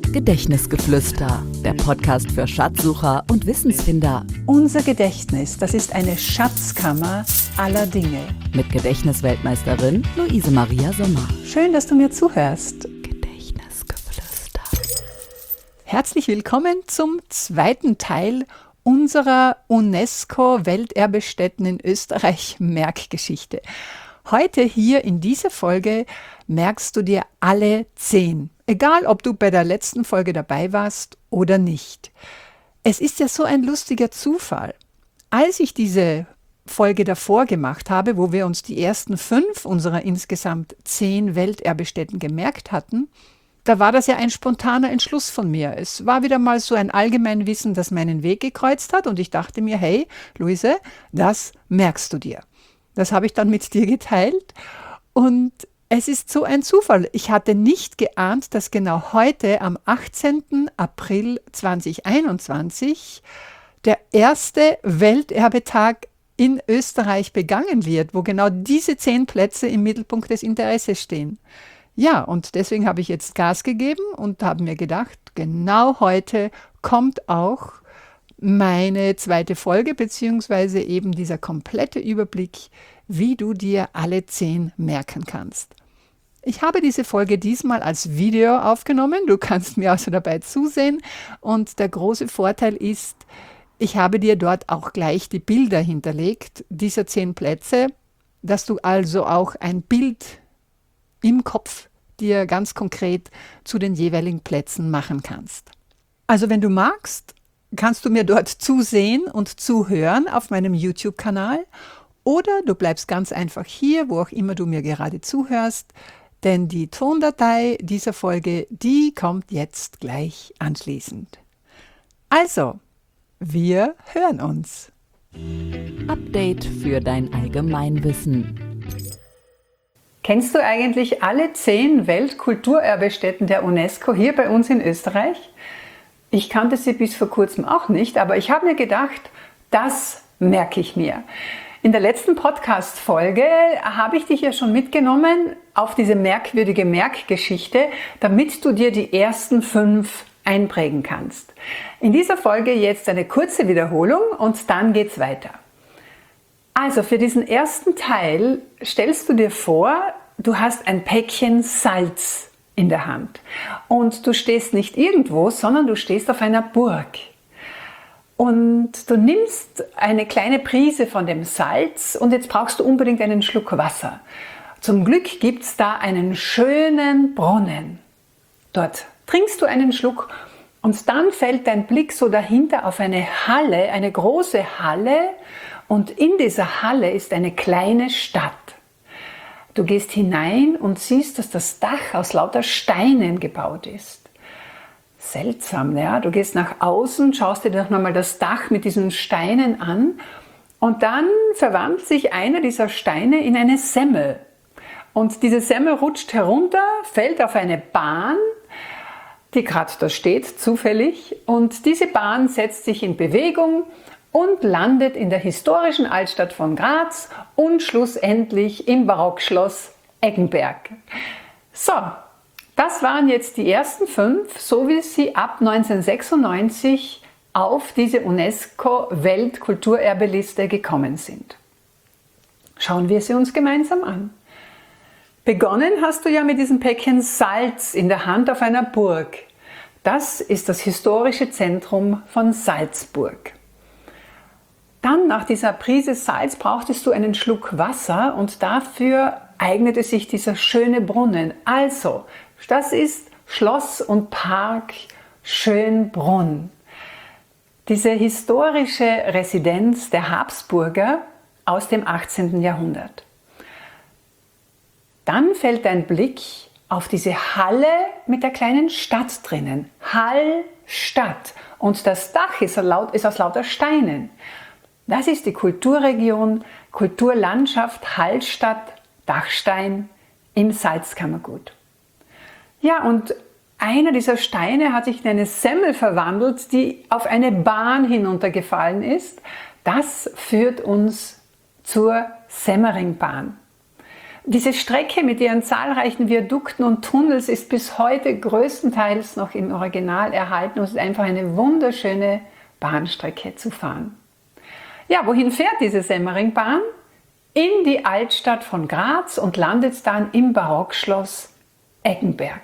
Gedächtnisgeflüster, der Podcast für Schatzsucher und Wissensfinder. Unser Gedächtnis, das ist eine Schatzkammer aller Dinge. Mit Gedächtnisweltmeisterin Luise Maria Sommer. Schön, dass du mir zuhörst. Gedächtnisgeflüster. Herzlich willkommen zum zweiten Teil unserer UNESCO-Welterbestätten in Österreich Merkgeschichte. Heute hier in dieser Folge merkst du dir alle 10. Egal, ob du bei der letzten Folge dabei warst oder nicht. Es ist ja so ein lustiger Zufall. Als ich diese Folge davor gemacht habe, wo wir uns die ersten 5 unserer insgesamt 10 Welterbestätten gemerkt hatten, da war das ja ein spontaner Entschluss von mir. Es war wieder mal so ein Allgemeinwissen, das meinen Weg gekreuzt hat und ich dachte mir, hey, Luise, das merkst du dir. Das habe ich dann mit dir geteilt und es ist so ein Zufall. Ich hatte nicht geahnt, dass genau heute am 18. April 2021 der erste Welterbetag in Österreich begangen wird, wo genau diese 10 Plätze im Mittelpunkt des Interesses stehen. Ja, und deswegen habe ich jetzt Gas gegeben und habe mir gedacht, genau heute kommt auch meine zweite Folge, beziehungsweise eben dieser komplette Überblick, wie du dir alle 10 merken kannst. Ich habe diese Folge diesmal als Video aufgenommen, du kannst mir also dabei zusehen und der große Vorteil ist, ich habe dir dort auch gleich die Bilder hinterlegt, dieser 10 Plätze, dass du also auch ein Bild im Kopf dir ganz konkret zu den jeweiligen Plätzen machen kannst. Also wenn du magst, kannst du mir dort zusehen und zuhören auf meinem YouTube-Kanal oder du bleibst ganz einfach hier, wo auch immer du mir gerade zuhörst, denn die Tondatei dieser Folge, die kommt jetzt gleich anschließend. Also, wir hören uns. Update für dein Allgemeinwissen. Kennst du eigentlich alle 10 Weltkulturerbestätten der UNESCO hier bei uns in Österreich? Ich kannte sie bis vor kurzem auch nicht, aber ich habe mir gedacht, das merke ich mir. In der letzten Podcast-Folge habe ich dich ja schon mitgenommen auf diese merkwürdige Merkgeschichte, damit du dir die ersten 5 einprägen kannst. In dieser Folge jetzt eine kurze Wiederholung und dann geht's weiter. Also für diesen ersten Teil stellst du dir vor, du hast ein Päckchen Salz in der Hand und du stehst nicht irgendwo, sondern du stehst auf einer Burg. Und du nimmst eine kleine Prise von dem Salz und jetzt brauchst du unbedingt einen Schluck Wasser. Zum Glück gibt es da einen schönen Brunnen. Dort trinkst du einen Schluck und dann fällt dein Blick so dahinter auf eine Halle, eine große Halle und in dieser Halle ist eine kleine Stadt. Du gehst hinein und siehst, dass das Dach aus lauter Steinen gebaut ist. Seltsam, ja? Du gehst nach außen, schaust dir doch nochmal das Dach mit diesen Steinen an und dann verwandelt sich einer dieser Steine in eine Semmel. Und diese Semmel rutscht herunter, fällt auf eine Bahn, die gerade da steht, zufällig. Und diese Bahn setzt sich in Bewegung und landet in der historischen Altstadt von Graz und schlussendlich im Barockschloss Eggenberg. So. Das waren jetzt die ersten 5, so wie sie ab 1996 auf diese UNESCO-Weltkulturerbeliste gekommen sind. Schauen wir sie uns gemeinsam an. Begonnen hast du ja mit diesem Päckchen Salz in der Hand auf einer Burg. Das ist das historische Zentrum von Salzburg. Dann nach dieser Prise Salz brauchtest du einen Schluck Wasser und dafür eignete sich dieser schöne Brunnen. Also, das ist Schloss und Park Schönbrunn. Diese historische Residenz der Habsburger aus dem 18. Jahrhundert. Dann fällt dein Blick auf diese Halle mit der kleinen Stadt drinnen. Hallstatt. Und das Dach ist aus lauter Steinen. Das ist die Kulturregion, Kulturlandschaft Hallstatt, Dachstein im Salzkammergut. Ja, und einer dieser Steine hat sich in eine Semmel verwandelt, die auf eine Bahn hinuntergefallen ist. Das führt uns zur Semmeringbahn. Diese Strecke mit ihren zahlreichen Viadukten und Tunnels ist bis heute größtenteils noch im Original erhalten und es ist einfach eine wunderschöne Bahnstrecke zu fahren. Ja, wohin fährt diese Semmeringbahn? In die Altstadt von Graz und landet dann im Barockschloss Eggenberg.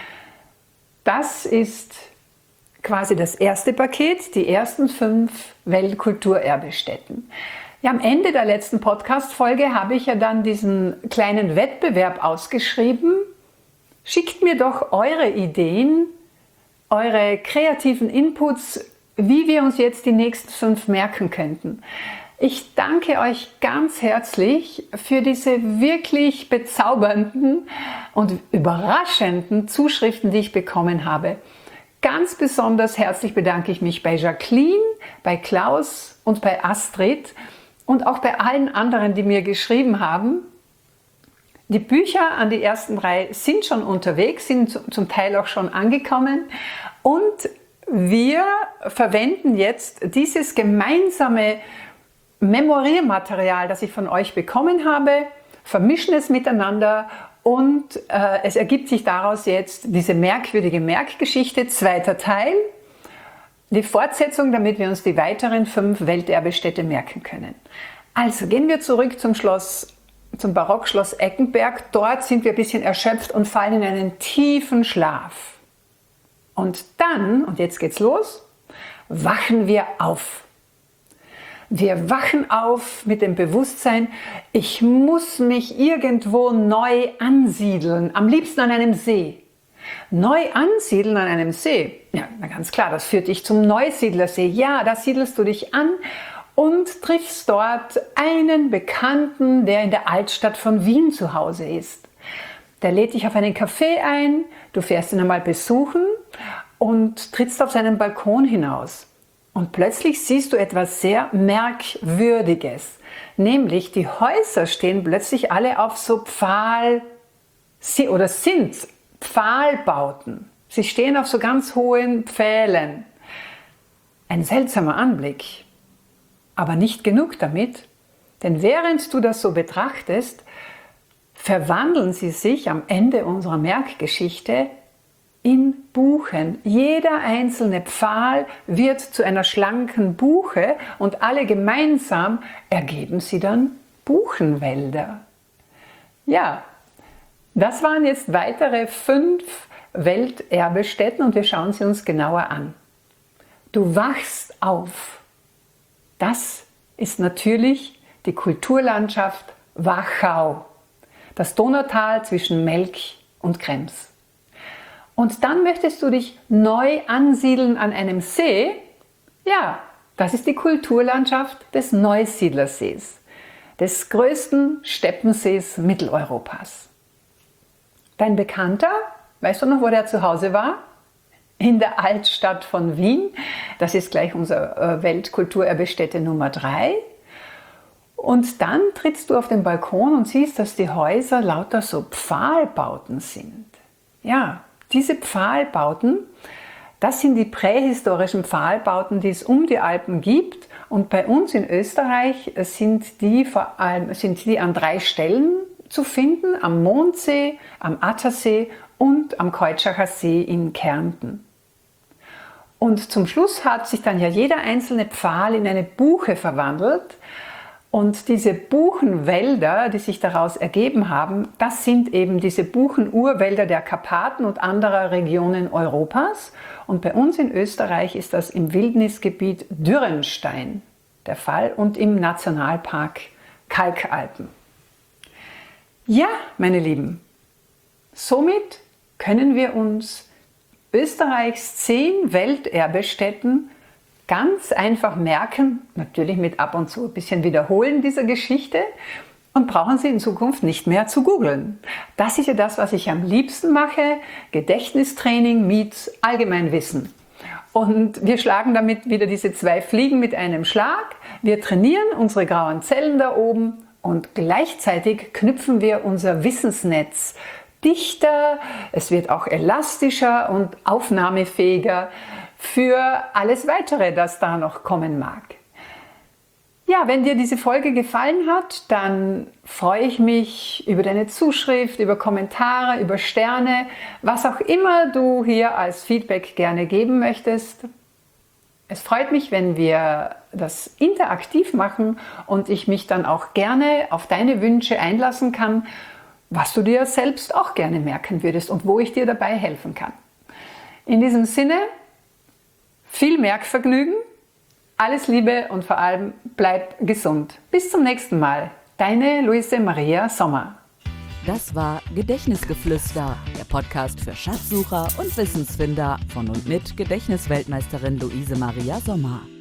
Das ist quasi das erste Paket, die ersten 5 Weltkulturerbestätten. Ja, am Ende der letzten Podcast-Folge habe ich ja dann diesen kleinen Wettbewerb ausgeschrieben. Schickt mir doch eure Ideen, eure kreativen Inputs, wie wir uns jetzt die nächsten 5 merken könnten. Ich danke euch ganz herzlich für diese wirklich bezaubernden und überraschenden Zuschriften, die ich bekommen habe. Ganz besonders herzlich bedanke ich mich bei Jacqueline, bei Klaus und bei Astrid und auch bei allen anderen, die mir geschrieben haben. Die Bücher an die ersten 3 sind schon unterwegs, sind zum Teil auch schon angekommen und wir verwenden jetzt dieses gemeinsame Memoriermaterial, das ich von euch bekommen habe, vermischen es miteinander und es ergibt sich daraus jetzt diese merkwürdige Merkgeschichte, 2. Teil, die Fortsetzung, damit wir uns die weiteren 5 Welterbestädte merken können. Also gehen wir zurück zum Barockschloss Eggenberg. Dort sind wir ein bisschen erschöpft und fallen in einen tiefen Schlaf. Und dann, und jetzt geht's los, wachen wir auf. Wir wachen auf mit dem Bewusstsein, ich muss mich irgendwo neu ansiedeln, am liebsten an einem See. Neu ansiedeln an einem See, ja, na ganz klar, das führt dich zum Neusiedlersee. Ja, da siedelst du dich an und triffst dort einen Bekannten, der in der Altstadt von Wien zu Hause ist. Der lädt dich auf einen Café ein, du fährst ihn einmal besuchen und trittst auf seinen Balkon hinaus. Und plötzlich siehst du etwas sehr Merkwürdiges, nämlich die Häuser stehen plötzlich alle auf so sind Pfahlbauten. Sie stehen auf so ganz hohen Pfählen. Ein seltsamer Anblick, aber nicht genug damit, denn während du das so betrachtest, verwandeln sie sich am Ende unserer Merkgeschichte in Buchen. Jeder einzelne Pfahl wird zu einer schlanken Buche und alle gemeinsam ergeben sie dann Buchenwälder. Ja, das waren jetzt weitere 5 Welterbestätten und wir schauen sie uns genauer an. Du wachst auf. Das ist natürlich die Kulturlandschaft Wachau, das Donautal zwischen Melk und Krems. Und dann möchtest du dich neu ansiedeln an einem See? Ja, das ist die Kulturlandschaft des Neusiedlersees, des größten Steppensees Mitteleuropas. Dein Bekannter, weißt du noch, wo der zu Hause war? In der Altstadt von Wien. Das ist gleich unsere Weltkulturerbestätte Nummer 3. Und dann trittst du auf den Balkon und siehst, dass die Häuser lauter so Pfahlbauten sind. Ja, diese Pfahlbauten, das sind die prähistorischen Pfahlbauten, die es um die Alpen gibt. Und bei uns in Österreich sind die an 3 Stellen zu finden, am Mondsee, am Attersee und am Keutschachner See in Kärnten. Und zum Schluss hat sich dann ja jeder einzelne Pfahl in eine Buche verwandelt. Und diese Buchenwälder, die sich daraus ergeben haben, das sind eben diese Buchenurwälder der Karpaten und anderer Regionen Europas. Und bei uns in Österreich ist das im Wildnisgebiet Dürrenstein der Fall und im Nationalpark Kalkalpen. Ja, meine Lieben, somit können wir uns Österreichs 10 Welterbestätten ganz einfach merken, natürlich mit ab und zu ein bisschen Wiederholen dieser Geschichte und brauchen sie in Zukunft nicht mehr zu googeln. Das ist ja das, was ich am liebsten mache, Gedächtnistraining meets Allgemeinwissen. Und wir schlagen damit wieder diese 2 Fliegen mit einem Schlag. Wir trainieren unsere grauen Zellen da oben und gleichzeitig knüpfen wir unser Wissensnetz dichter, es wird auch elastischer und aufnahmefähiger für alles Weitere, das da noch kommen mag. Ja, wenn dir diese Folge gefallen hat, dann freue ich mich über deine Zuschrift, über Kommentare, über Sterne, was auch immer du hier als Feedback gerne geben möchtest. Es freut mich, wenn wir das interaktiv machen und ich mich dann auch gerne auf deine Wünsche einlassen kann, was du dir selbst auch gerne merken würdest und wo ich dir dabei helfen kann. In diesem Sinne, viel Merkvergnügen, alles Liebe und vor allem bleib gesund. Bis zum nächsten Mal. Deine Luise Maria Sommer. Das war Gedächtnisgeflüster, der Podcast für Schatzsucher und Wissensfinder von und mit Gedächtnisweltmeisterin Luise Maria Sommer.